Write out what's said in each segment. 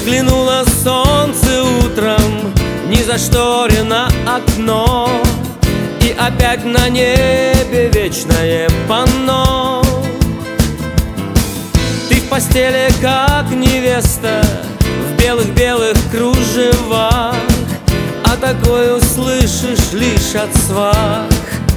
Заглянуло солнце утром, незашторено окно, и опять на небе вечное панно. Ты в постели, как невеста, в белых-белых кружевах, а такое услышишь лишь от свах.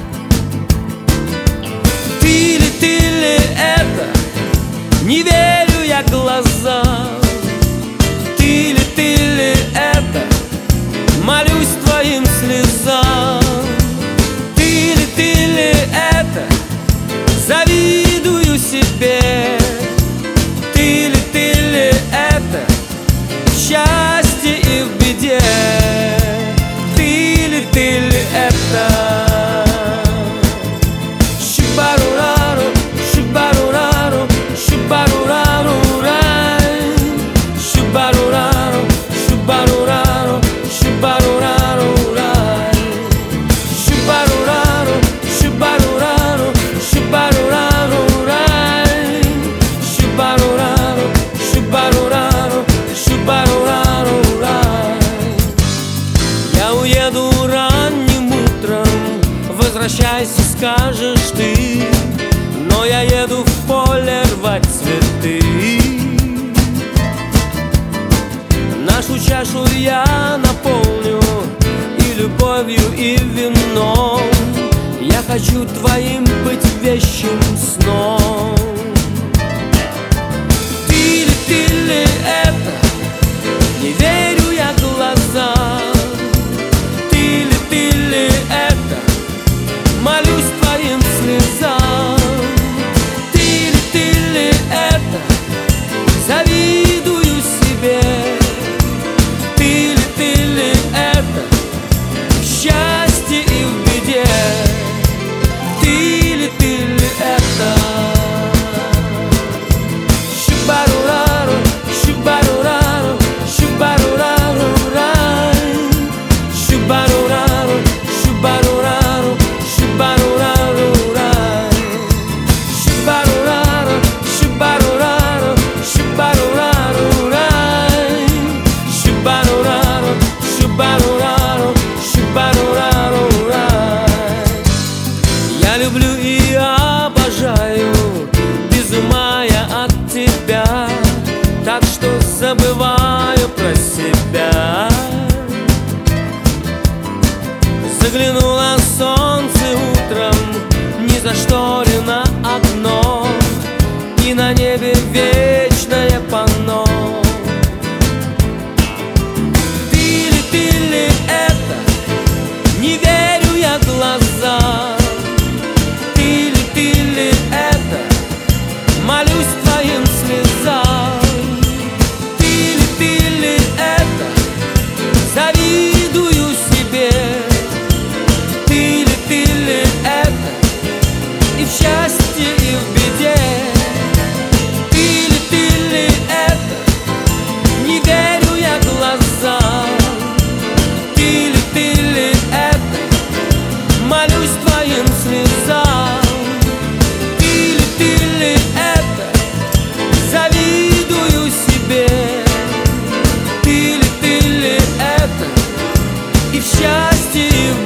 Ты ли это? Не верю я глазам. Ты ли это? Молюсь твоим слезам. Ты ли это? Завидую себе. Ты ли это? В счастье и в беде. Ты ли это? Шибарурару, шибарурару, шибарурару, рай. Шибарурару, шибарурару, шибарурару, рай. Шибарурару, шибарурару, шибарурару, рай. Шибарурару, шибарурару, шибарурару, рай. Я уеду ранним утром, возвращайся, скажешь ты, но я еду в поле рвать цветы. Нашу чашу я наполню и любовью, и вином. Я хочу твоим быть вещим сном. Ты ли это? Не верю я глазам. Ты ли это? Молюсь твоим слезам. Ты ли это? Завидую себе. Ты ли это? В счастье и в беде. Ты ли это? Шибарурару, шибарурару, шибарурару, рай. Шибарурару, шибарурару, шибарурару, рай. Шибарурару, шибарурару, шибарурару, рай. Шибарурару, шибарурару, шибарурару, рай. Я люблю и обожаю, без ума я от тебя, так что забываю про себя. Заглянуло солнце утром, незашторено окно, и на небе вечное панно. Ты ли это? Не верю я глазам. Ты ли это? Молюсь твоим слезам. Ты ли это? Завидую себе. Ты ли это? И в счастье, и в беде. Ты ли это? Не верю я глазам. Ты ли это? Молюсь твоим слезам. Ты ли это? Завидую себе. Ты ли это? И в счастье, и в